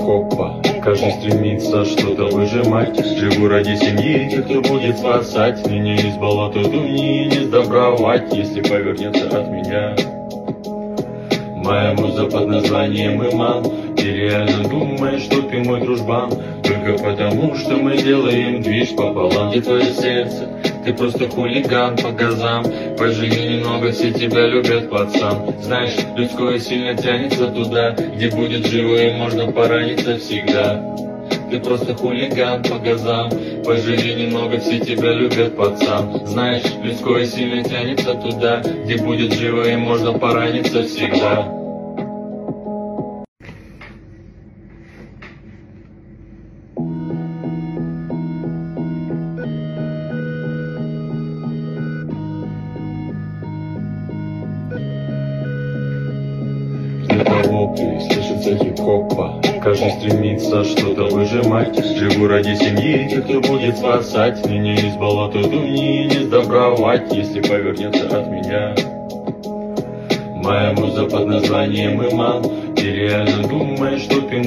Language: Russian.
хип-хопа. Каждый стремится что-то выжимать. Живу ради семьи, тех, кто будет спасать меня из болота дуни, не сдобровать, если повернется от меня. Моя муза под названием Иман. Ты реально думаешь, что ты мой дружбан, только потому, что мы делаем движ пополам. Где твое сердце? Ты просто хулиган по газам. Поживи немного, все тебя любят, пацан. Знаешь, людское сильно тянется туда, где будет живое, можно пораниться всегда. Ты просто хулиган по газам. Поживи немного, все тебя любят, пацан. Знаешь, людское сильно тянется туда, где будет живое, можно пораниться всегда. Вопли, слышится хип-хопа. Каждый стремится что-то выжимать. Живу ради семьи, тех, кто будет спасать меня из болота дуни, не сдобровать, если повернется от меня. Моя муза под названием Иман. Ты реально думаешь, что ты